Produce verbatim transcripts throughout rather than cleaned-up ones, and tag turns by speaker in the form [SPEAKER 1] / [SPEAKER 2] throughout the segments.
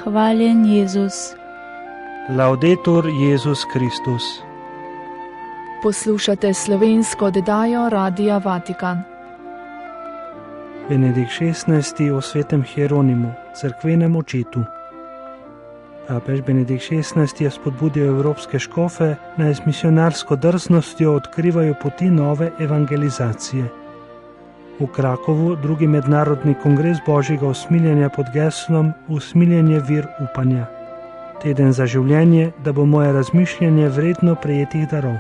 [SPEAKER 1] hvaljen Jezus.
[SPEAKER 2] Laudetur Jezus Kristus.
[SPEAKER 3] Poslušate slovensko oddajo Radia Vatikan.
[SPEAKER 2] Benedikt šestnajsti o svetem Hieronimu, cerkvenem očetu. Papež Benedikt šestnajsti je spodbudil evropske škofe, naj z misionarsko drznostjo odkrivajo poti nove evangelizacije. V Krakovu drugi mednarodni kongres Božjega usmiljenja pod geslom Usmiljenje vir upanja. Teden za življenje, da bo moje razmišljanje vredno prejetih darov.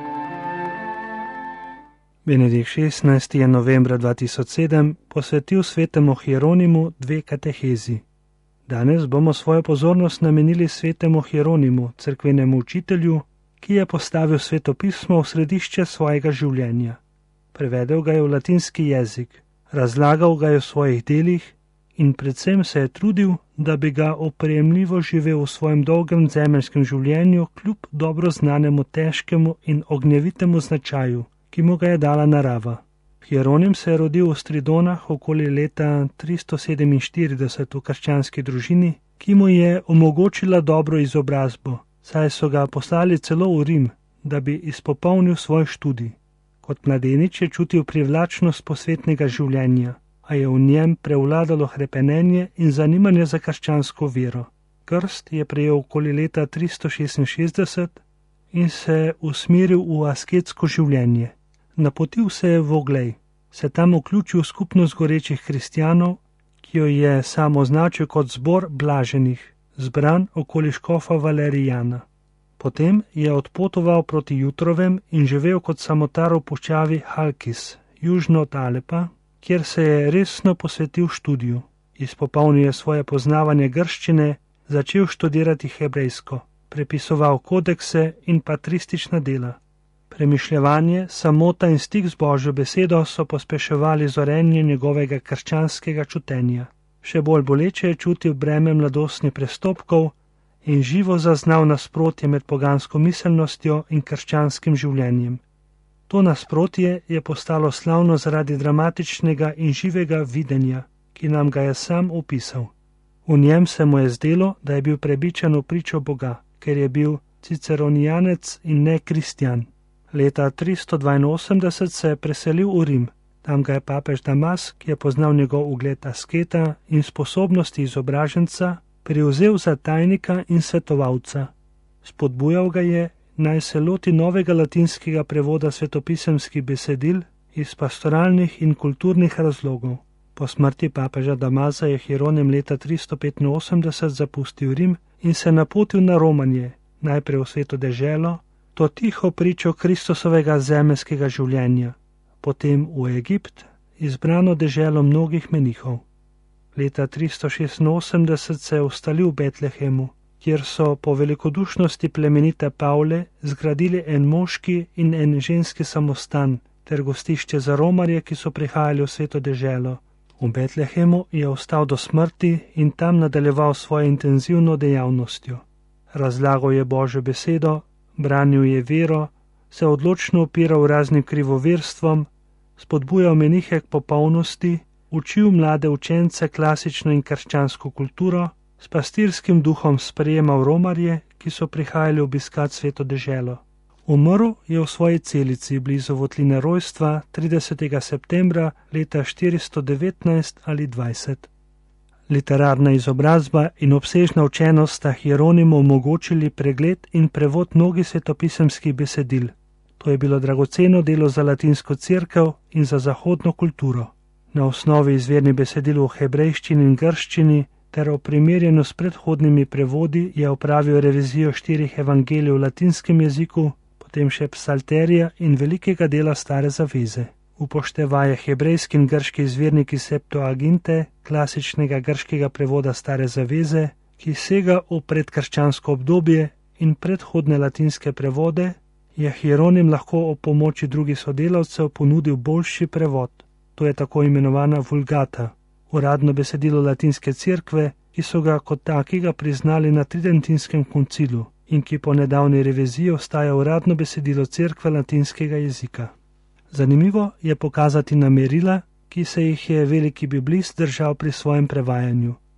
[SPEAKER 2] Benedikt šestnajsti je novembra dva tisoč sedem posvetil svetemu Hieronimu dve katehezi. Danes bomo svojo pozornost namenili svetemu Hieronimu, cerkvenemu učitelju, ki je postavil svetopismo v središče svojega življenja. Prevedel ga je v latinski jezik, razlagal ga je v svojih delih in predvsem se je trudil, da bi ga opremljivo živel v svojem dolgem zemeljskem življenju kljub dobro znanemu težkemu in ognjevitemu značaju, ki mu ga je dala narava. Hieronim se je rodil v Stridonah okoli leta tristo sedeminštirideset v krščanski družini, ki mu je omogočila dobro izobrazbo, saj so ga poslali celo v Rim, da bi izpopolnil svoj študij. Kot mladenič je čutil privlačnost posvetnega življenja, a je v njem prevladalo hrepenenje in zanimanje za krščansko vero. Krst je prejel okoli leta tristo šestinšestdeset in se usmeril v asketsko življenje. Napotil se je v Oglej, se tam vključil v skupnost gorečih kristjanov, ki jo je sam označil kot zbor blaženih, zbran okoli škofa Valerijana. Potem je odpotoval proti Jutrovem in živel kot samotar v puščavi Halkis, južno od Alepa, kjer se je resno posvetil študiju. Izpopolnil je svoje poznavanje grščine, začel študirati hebrejsko, prepisoval kodekse in patristična dela. Premišljevanje, samota in stik z Božjo besedo so pospeševali zorenje njegovega krščanskega čutenja. Še bolj boleče je čutil breme mladostnih prestopkov in živo zaznal nasprotje med pogansko miselnostjo in krščanskim življenjem. To nasprotje je postalo slavno zaradi dramatičnega in živega videnja, ki nam ga je sam opisal. V njem se mu je zdelo, da je bil prebičan v pričo Boga, ker je bil ciceronijanec in ne kristjan. Leta tristo dvainosemdeset se je preselil v Rim. Tam ga je papež Damas, ki je poznal njegov ugled asketa in sposobnosti izobraženca, prevzel za tajnika in svetovalca. Spodbujal ga je, naj se loti novega latinskega prevoda svetopisemskih besedil iz pastoralnih in kulturnih razlogov. Po smrti papeža Damasa je Hieronim leta tristo petinosemdeset zapustil Rim in se napotil na romanje, najprej v sveto deželo, to tiho pričo Kristusovega zemeljskega življenja, potem v Egipt, izbrano deželo mnogih menihov. Leta tristo šestinosemdeset se je ustalil v Betlehemu, kjer so po velikodušnosti plemenite Pavle zgradili en moški in en ženski samostan ter gostišče za romarje, ki so prihajali v sveto deželo. V Betlehemu je ostal do smrti in tam nadaljeval svojo intenzivno dejavnostjo. Razlagal je Božjo besedo, branil je vero, se odločno opiral raznim krivoverstvom, spodbujal menihe k popolnosti, učil mlade učence klasično in krščansko kulturo, s pastirskim duhom sprejemal romarje, ki so prihajali obiskat sveto deželo. Umrl je v svoji celici blizu votline rojstva tridesetega septembra leta štiristo devetnajst ali dvajset. Literarna izobrazba in obsežna učenost sta Hieronimu omogočili pregled in prevod mnogih svetopisemskih besedil. To je bilo dragoceno delo za latinsko cerkev in za zahodno kulturo. Na osnovi izvirnih besedil v hebrejščini in grščini ter o primerjanju s predhodnimi prevodi je opravil revizijo štirih evangelij v latinskem jeziku, potem še psalterija in velikega dela Stare zaveze. Upoštevaje hebrejski in grški izvirniki Septuaginte, klasičnega grškega prevoda Stare zaveze, ki sega v predkrščansko obdobje in predhodne latinske prevode, je Hieronim lahko ob pomoči drugih sodelavcev ponudil boljši prevod. To je tako imenovana vulgata, uradno besedilo latinske cerkve, ki so ga kot takega priznali na Tridentinskem koncilu in ki po nedavni reviziji ostaja uradno besedilo cerkve latinskega jezika. Zanimivo je pokazati na merila, ki se jih je veliki biblist držal pri svojem prevajanju.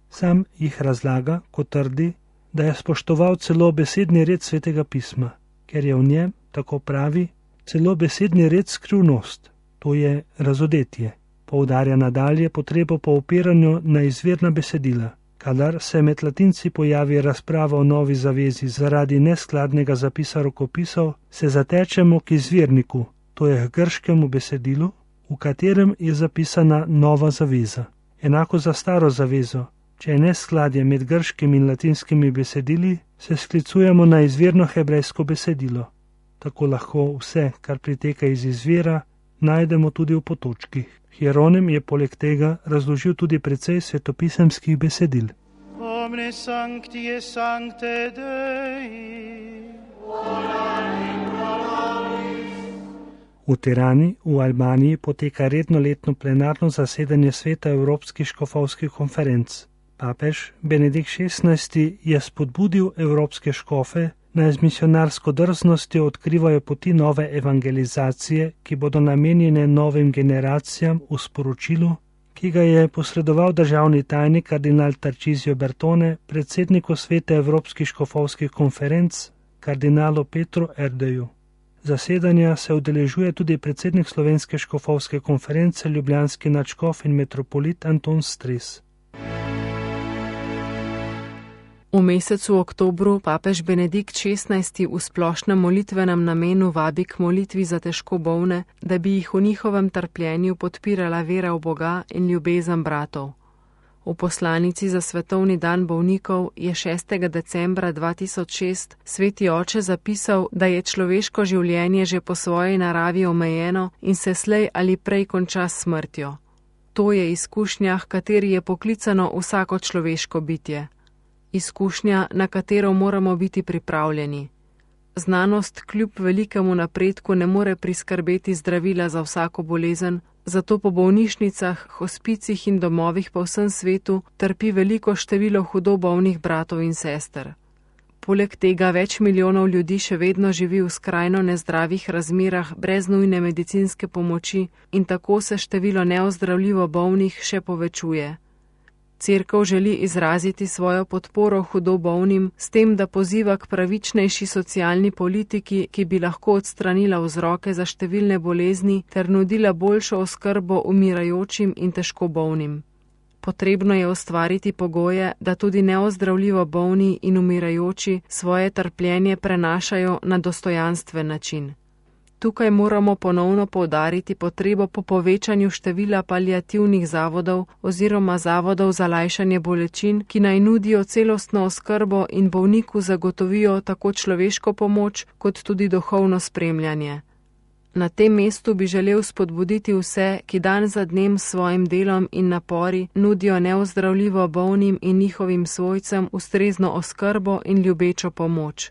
[SPEAKER 2] Sam jih razlaga, ko trdi, da je spoštoval celo besedni red Svetega pisma, ker je v njem, tako pravi, celo besedni red skrivnost, to je razodetje. Poudarja nadalje potrebo po opiranju na izvirna besedila. Kadar se med Latinci pojavi razprava o novi zavezi zaradi neskladnega zapisa rokopisov, se zatečemo k izvirniku, to je k grškemu besedilu, v katerem je zapisana nova zaveza. Enako za staro zavezo, če je neskladje med grškimi in latinskimi besedili, se sklicujemo na izvirno hebrejsko besedilo. Tako lahko vse, kar priteka iz izvira, najdemo tudi v potočkih. Hieronim je poleg tega razložil tudi precej svetopisemskih besedil.
[SPEAKER 1] Omne sancti et sancte Dei.
[SPEAKER 2] V Tirani, v Albaniji, poteka redno letno plenarno zasedanje Sveta Evropskih škofovskih konferenc. Papež Benedikt šestnajsti je spodbudil evropske škofe, naj z misionarsko drznostjo odkrivajo poti nove evangelizacije, ki bodo namenjene novim generacijam v sporočilu, ki ga je posredoval državni tajnik kardinal Tarcisio Bertone predsedniku Sveta Evropskih škofovskih konferenc, kardinalu Petru Erdeju. Zasedanja se udeležuje tudi predsednik Slovenske škofovske konference, ljubljanski nadškof in metropolit Anton Stres.
[SPEAKER 3] V mesecu oktobru papež Benedikt šestnajsti v splošnem molitvenem namenu vabi k molitvi za težko bolne, da bi jih v njihovem trpljenju podpirala vera v Boga in ljubezen bratov. V poslanici za svetovni dan bolnikov je šestega decembra dva tisoč šest sveti oče zapisal, da je človeško življenje že po svoji naravi omejeno in se slej ali prej konča s smrtjo. To je izkušnja, h kateri je poklicano vsako človeško bitje. Izkušnja, na katero moramo biti pripravljeni. Znanost kljub velikemu napredku ne more priskrbeti zdravila za vsako bolezen, zato po bolnišnicah, hospicih in domovih po vsem svetu trpi veliko število hudo bolnih bratov in sester. Poleg tega več milijonov ljudi še vedno živi v skrajno nezdravih razmerah brez nujne medicinske pomoči in tako se število neozdravljivo bolnih še povečuje. Cerkev želi izraziti svojo podporo hudo bolnim s tem, da poziva k pravičnejši socialni politiki, ki bi lahko odstranila vzroke za številne bolezni ter nudila boljšo oskrbo umirajočim in težko bolnim. Potrebno je ustvariti pogoje, da tudi neozdravljivo bolni in umirajoči svoje trpljenje prenašajo na dostojanstven način. Tukaj moramo ponovno poudariti potrebo po povečanju števila paliativnih zavodov oziroma zavodov za lajšanje bolečin, ki naj nudijo celostno oskrbo in bolniku zagotovijo tako človeško pomoč kot tudi duhovno spremljanje. Na tem mestu bi želel spodbuditi vse, ki dan za dnem s svojim delom in napori nudijo neozdravljivo bolnim in njihovim svojcem ustrezno oskrbo in ljubečo pomoč.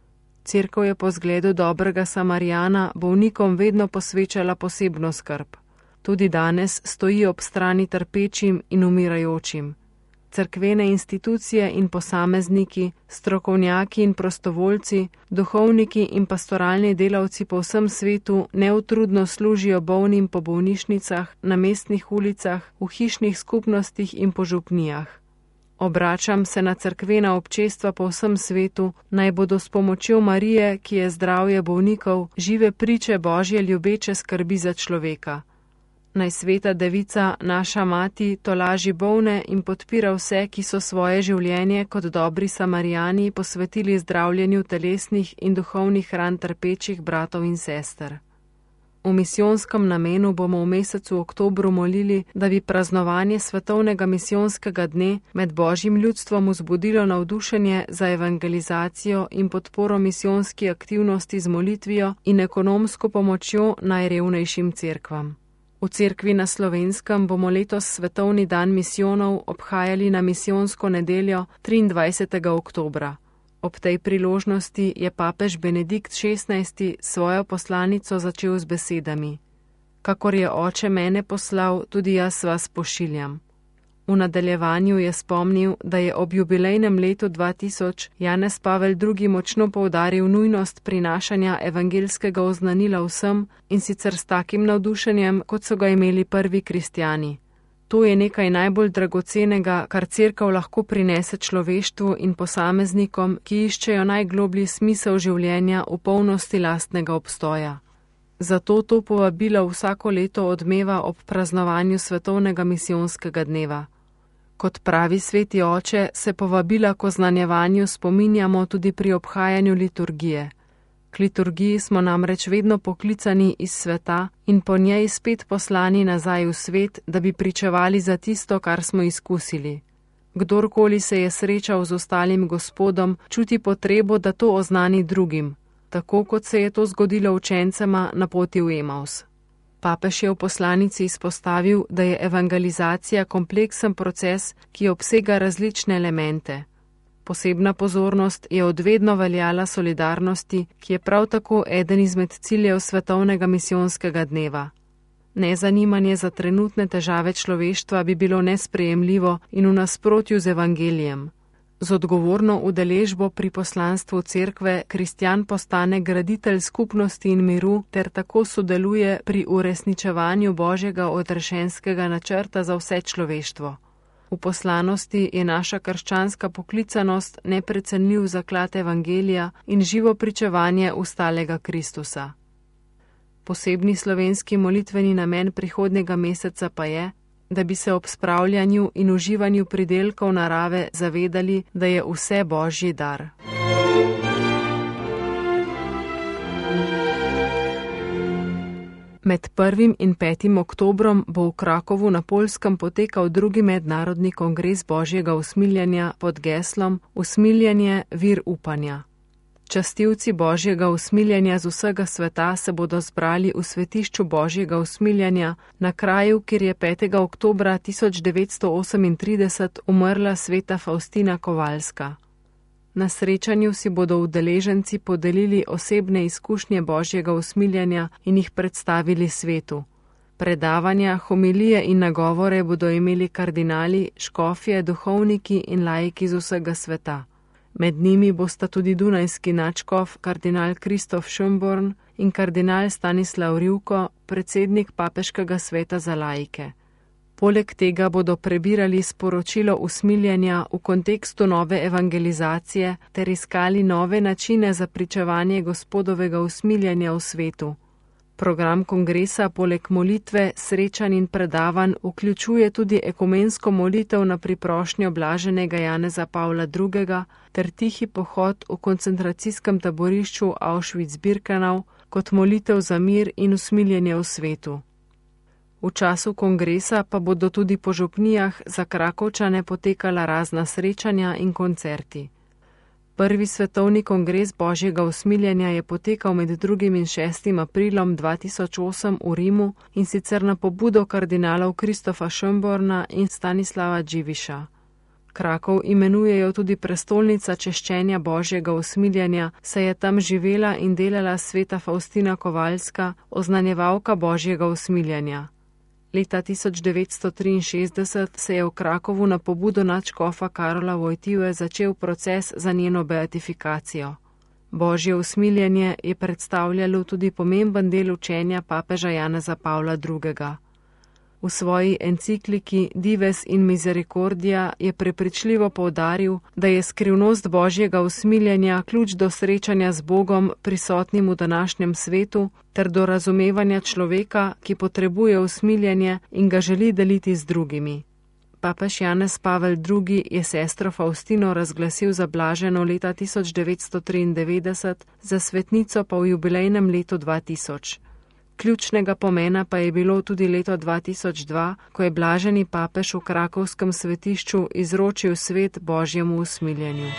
[SPEAKER 3] Cerkev je po zgledu dobrega Samarijana bolnikom vedno posvečala posebno skrb. Tudi danes stoji ob strani trpečim in umirajočim. Cerkvene institucije in posamezniki, strokovnjaki in prostovoljci, duhovniki in pastoralni delavci po vsem svetu neutrudno služijo bolnim po bolnišnicah, na mestnih ulicah, v hišnih skupnostih in po župnijah. Obračam se na cerkvena občestva po vsem svetu, naj bodo s pomočjo Marije, ki je zdravje bolnikov, žive priče Božje ljubeče skrbi za človeka. Naj sveta devica, naša mati, tolaži bolne in podpira vse, ki so svoje življenje kot dobri Samarijani posvetili zdravljenju telesnih in duhovnih ran trpečih bratov in sester. V misijonskem namenu bomo v mesecu oktobru molili, da bi praznovanje svetovnega misijonskega dne med Božjim ljudstvom vzbudilo navdušenje za evangelizacijo in podporo misijonski aktivnosti z molitvijo in ekonomsko pomočjo najrevnejšim cerkvam. V cerkvi na Slovenskem bomo letos svetovni dan misijonov obhajali na misijonsko nedeljo triindvajsetega oktobra. Ob tej priložnosti je papež Benedikt šestnajsti svojo poslanico začel z besedami: Kakor je oče mene poslal, tudi jaz vas pošiljam. V nadaljevanju je spomnil, da je ob jubilejnem letu dva tisoč Janez Pavel drugi močno poudaril nujnost prinašanja evangelskega oznanila vsem in sicer s takim navdušenjem, kot so ga imeli prvi kristjani. To je nekaj najbolj dragocenega, kar cerkev lahko prinese človeštvu in posameznikom, ki iščejo najgloblji smisel življenja v polnosti lastnega obstoja. Zato to povabilo vsako leto odmeva ob praznovanju svetovnega misijonskega dneva. Kot pravi sveti oče, se povabila k oznanjevanju spominjamo tudi pri obhajanju liturgije. K liturgiji smo namreč vedno poklicani iz sveta in po njej spet poslani nazaj v svet, da bi pričevali za tisto, kar smo izkusili. Kdorkoli se je srečal z ostalim Gospodom, čuti potrebo, da to oznani drugim, tako kot se je to zgodilo učencema na poti v Emaus. Papež je v poslanici izpostavil, da je evangelizacija kompleksen proces, ki obsega različne elemente. Posebna pozornost je odvedno veljala solidarnosti, ki je prav tako eden izmed ciljev svetovnega misijonskega dneva. Nezanimanje za trenutne težave človeštva bi bilo nesprejemljivo in v nasprotju z evangelijem. Z odgovorno udeležbo pri poslanstvu cerkve kristjan postane graditelj skupnosti in miru ter tako sodeluje pri uresničevanju Božjega odrešenskega načrta za vse človeštvo. V poslanosti je naša krščanska poklicanost neprecenljiv zaklad evangelija in živo pričevanje ustalega Kristusa. Posebni slovenski molitveni namen prihodnjega meseca pa je, da bi se ob spravljanju in uživanju pridelkov narave zavedali, da je vse Božji dar. Med prvim in petim oktobrom bo v Krakovu na Poljskem potekal drugi mednarodni kongres Božjega usmiljanja pod geslom Usmiljanje vir upanja. Častilci Božjega usmiljanja z vsega sveta se bodo zbrali v svetišču Božjega usmiljanja na kraju, kjer je petega oktobra tisoč devetsto osemintrideset umrla sveta Faustina Kovalska. Na srečanju si bodo udeleženci podelili osebne izkušnje Božjega usmiljanja in jih predstavili svetu. Predavanja, homilije in nagovore bodo imeli kardinali, škofje, duhovniki in laiki z vsega sveta. Med njimi bosta tudi dunajski nadškof kardinal Kristof Schönborn in kardinal Stanislav Rivko, predsednik papeškega sveta za laike. Poleg tega bodo prebirali sporočilo usmiljanja v kontekstu nove evangelizacije ter iskali nove načine za pričevanje Gospodovega usmiljanja v svetu. Program kongresa poleg molitve, srečanj in predavanj vključuje tudi ekumensko molitev na priprošnjo blaženega Janeza Pavla drugega ter tihi pohod v koncentracijskem taborišču Auschwitz-Birkenau kot molitev za mir in usmiljenje v svetu. V času kongresa pa bodo tudi po župnijah za Krakovčane potekala razna srečanja in koncerti. Prvi svetovni kongres Božjega usmiljanja je potekal med drugim in šestim aprilom dva tisoč osem v Rimu in sicer na pobudo kardinalov Kristofa Schönborna in Stanislava Dziwisza. Krakov imenujejo tudi prestolnica češčenja Božjega usmiljanja, saj je tam živela in delala sveta Faustina Kovalska, oznanjevalka Božjega usmiljanja. Leta tisoč devetsto triinšestdeset se je v Krakovu na pobudo nadškofa Karola Wojtyły začel proces za njeno beatifikacijo. Božje usmiljanje je predstavljalo tudi pomemben del učenja papeža Janeza Pavla drugega. V svoji encikliki Dives in Misericordia je prepričljivo poudaril, da je skrivnost Božjega usmiljanja ključ do srečanja z Bogom prisotnim v današnjem svetu ter do razumevanja človeka, ki potrebuje usmiljanje in ga želi deliti z drugimi. Papež Janez Pavel drugi je sestro Faustino razglasil za blaženo leta tisoč devetsto triindevetdeset, za svetnico pa v jubilejnem letu dva tisoč. Ključnega pomena pa je bilo tudi leto dva tisoč dva, ko je blaženi papež v krakovskem svetišču izročil svet Božjemu usmiljenju.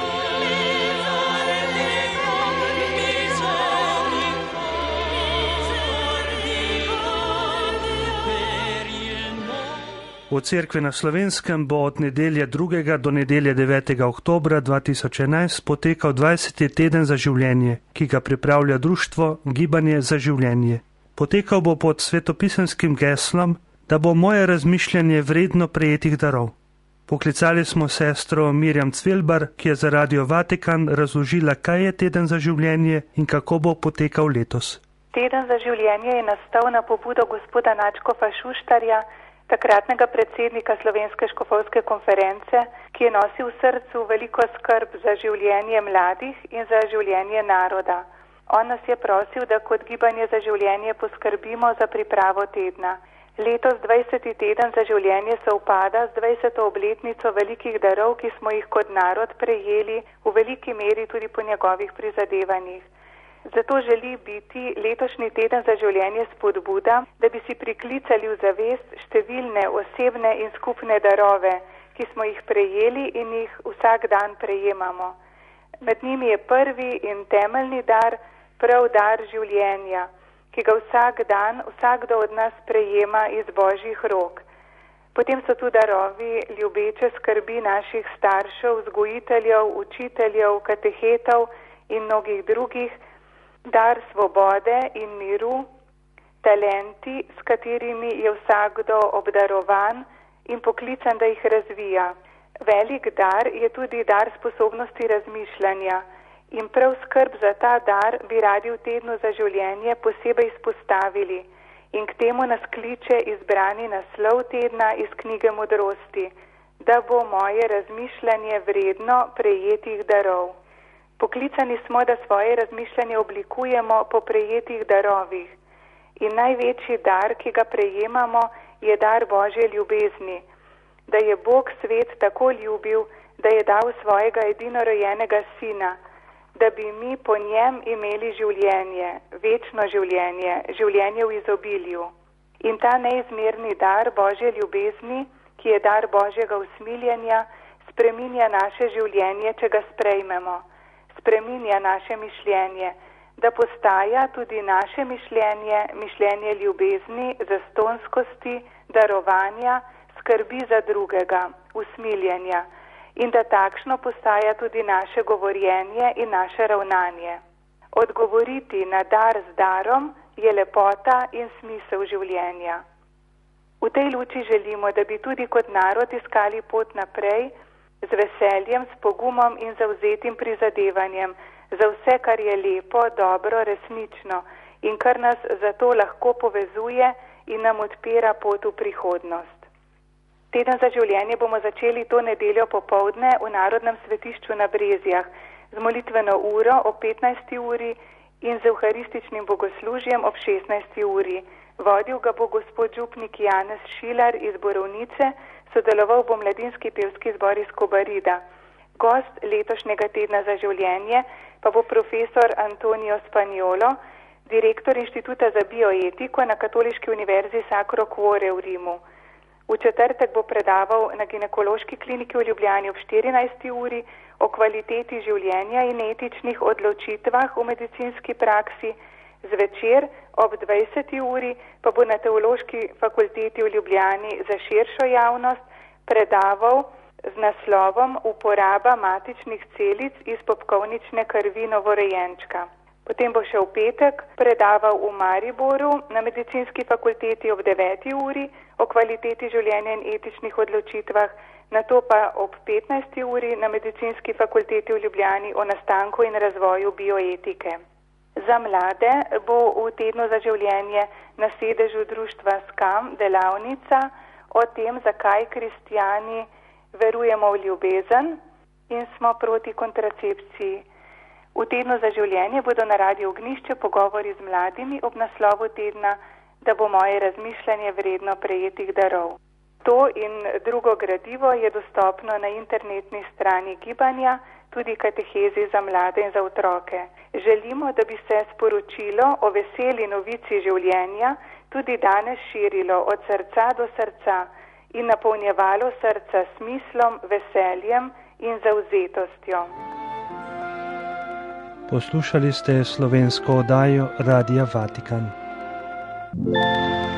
[SPEAKER 2] V cerkvi na Slovenskem bo od nedelje drugega do nedelje devetega oktobra dva tisoč enajst potekal dvajseti teden za življenje, ki ga pripravlja društvo Gibanje za življenje. Potekal bo pod svetopisenskim geslom, da bo moje razmišljanje vredno prejetih darov. Poklicali smo sestro Mirjam Cvelbar, ki je za Radio Vatikan razložila, kaj je teden za življenje in kako bo potekal letos.
[SPEAKER 4] Teden za življenje je nastal na pobudo gospoda nadškofa Šuštarja, takratnega predsednika Slovenske škofovske konference, ki je nosil v srcu veliko skrb za življenje mladih in za življenje naroda. On nas je prosil, da kot Gibanje za življenje poskrbimo za pripravo tedna. Letos dvajseti teden za življenje sovpada z dvajseto obletnico velikih darov, ki smo jih kot narod prejeli v veliki meri tudi po njegovih prizadevanjih. Zato želi biti letošnji teden za življenje spodbuda, da bi si priklicali v zavest številne osebne in skupne darove, ki smo jih prejeli in jih vsak dan prejemamo. Med njimi je prvi in temeljni dar prav dar življenja, ki ga vsak dan vsakdo od nas prejema iz Božjih rok. Potem so tu darovi ljubeče skrbi naših staršev, vzgojiteljev, učiteljev, katehetov in mnogih drugih, dar svobode in miru, talenti, s katerimi je vsakdo obdarovan in poklican, da jih razvija. Velik dar je tudi dar sposobnosti razmišljanja in prav skrb za ta dar bi radi v tednu za življenje posebej izpostavili in k temu nas kliče izbrani naslov tedna iz knjige Modrosti, da bo moje razmišljanje vredno prejetih darov. Poklicani smo, da svoje razmišljanje oblikujemo po prejetih darovih in največji dar, ki ga prejemamo, je dar Božje ljubezni, da je Bog svet tako ljubil, da je dal svojega edinorojenega sina, da bi mi po njem imeli življenje, večno življenje, življenje v izobilju. In ta neizmerni dar Božje ljubezni, ki je dar Božjega usmiljenja, spreminja naše življenje, če ga sprejmemo. Spreminja naše mišljenje, da postaja tudi naše mišljenje, mišljenje ljubezni, zastonskosti, darovanja, skrbi za drugega, usmiljenja in da takšno postaja tudi naše govorjenje in naše ravnanje. Odgovoriti na dar z darom je lepota in smisel življenja. V tej luči želimo, da bi tudi kot narod iskali pot naprej z veseljem, s pogumom in zavzetim prizadevanjem za vse, kar je lepo, dobro, resnično in kar nas zato lahko povezuje in nam odpira pot v prihodnost. Teden za življenje bomo začeli to nedeljo popoldne v Narodnem svetišču na Brezjah z molitveno uro ob petnajsti uri in z evharističnim bogoslužjem ob šestnajsti uri. Vodil ga bo gospod župnik Janez Šilar iz Borovnice, sodeloval bo mladinski pevski zbor iz Kobarida. Gost letošnjega tedna za življenje pa bo profesor Antonio Spaniolo, direktor Inštituta za bioetiko na Katoliški univerzi Sacro Cuore v Rimu. V četrtek bo predaval na ginekološki kliniki v Ljubljani ob štirinajsti uri o kvaliteti življenja in etičnih odločitvah v medicinski praksi. Zvečer ob dvajseti uri pa bo na Teološki fakulteti v Ljubljani za širšo javnost predaval z naslovom Uporaba matičnih celic iz popkovnične krvi novorojenčka. Potem bo še v petek predaval v Mariboru na medicinski fakulteti ob deveti uri o kvaliteti življenja in etičnih odločitvah, nato pa ob petnajsti uri na medicinski fakulteti v Ljubljani o nastanku in razvoju bioetike. Za mlade bo v tednu za življenje na sedežu društva Skam delavnica o tem, zakaj kristjani verujemo v ljubezen in smo proti kontracepciji. V tednu za življenje bodo na Radiu Ognjišče pogovori z mladimi ob naslovu tedna, da bo moje razmišljanje vredno prejetih darov. To in drugo gradivo je dostopno na internetni strani Gibanja, tudi katehezi za mlade in za otroke. Želimo, da bi se sporočilo o veseli novici življenja tudi danes širilo od srca do srca in napolnjevalo srca smislom, veseljem in zavzetostjo.
[SPEAKER 2] Poslušali ste slovensko oddajo Radia Vatikan.